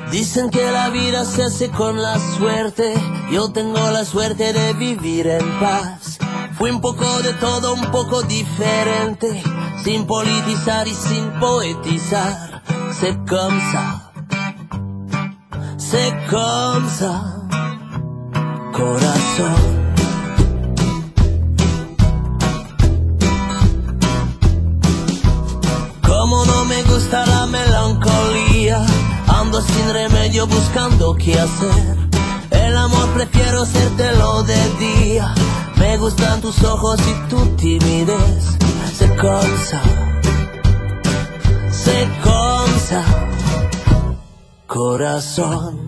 Dicen que la vida se hace con la suerte. Yo tengo la suerte de vivir en paz. Fui un poco de todo, un poco diferente, sin politizar y sin poetizar. C'est comme ça, corazón. Como no me gusta la melancolía, ando sin remedio buscando qué hacer. El amor prefiero hacértelo de día. Me gustan tus ojos y tu timidez. C'est comme ça, corazón.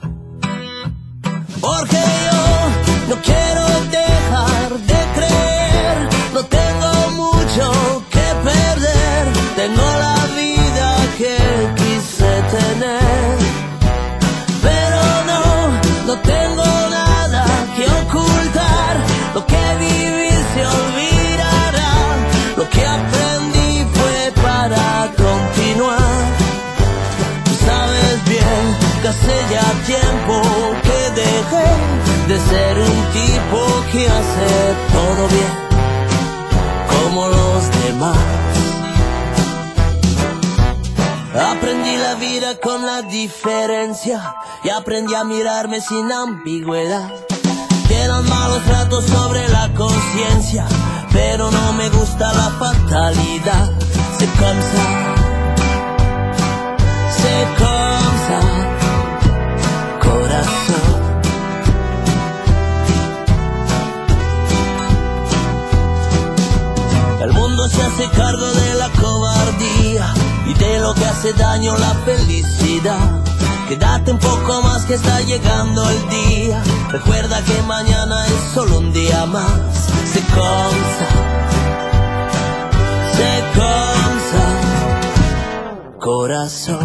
Porque yo no quiero dejar de creer. No tengo mucho que perder. Tengo la vida que quise tener. Pero no tengo nada que ocultar. Lo que viví se olvidará. Lo que aprendí fue para continuar. Tú sabes bien que hace ya tiempo que dejé de ser un tipo que hace todo bien, como los demás. Aprendí la vida con la diferencia y aprendí a mirarme sin ambigüedad. Quedan malos ratos sobre la conciencia, pero no me gusta la fatalidad. C'est comme ça, corazón. El mundo se hace cargo de la cobardía y de lo que hace daño la felicidad. Quédate un poco más que está llegando el día. Recuerda que mañana es solo un día más. C'est comme ça, corazón.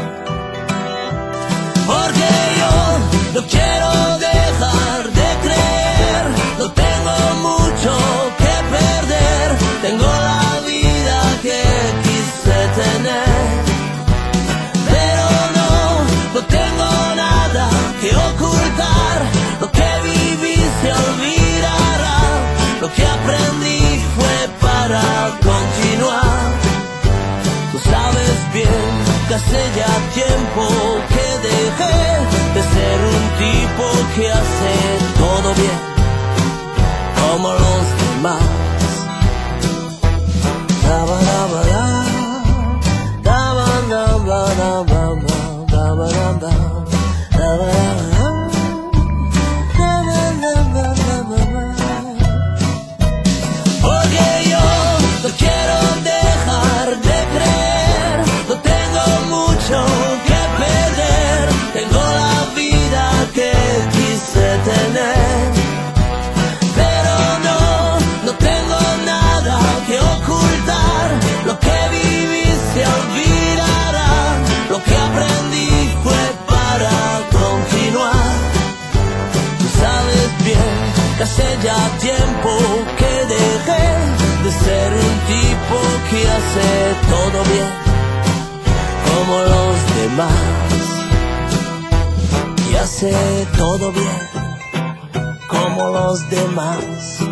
Porque yo no quiero dejar de creer. No tengo mucho que perder. Tengo la vida que quise tener. Pero no tengo nada que ocultar. Lo que viví se olvidará. Lo que aprendí fue para continuar. Tú sabes bien que hace ya tiempo que dejé de ser un tipo que hace todo bien, como los demás. Porque yo no quiero dejar de creer. No tengo mucho que perder. Tengo la vida que quise tener. Pero no tengo nada que ocultar. Lo que viví se olvidará. Lo que aprendí fue para continuar. Tú sabes bien que hace ya tiempo que dejé de ser un tipo que hace todo bien, como los demás. Y hace todo bien, como los demás.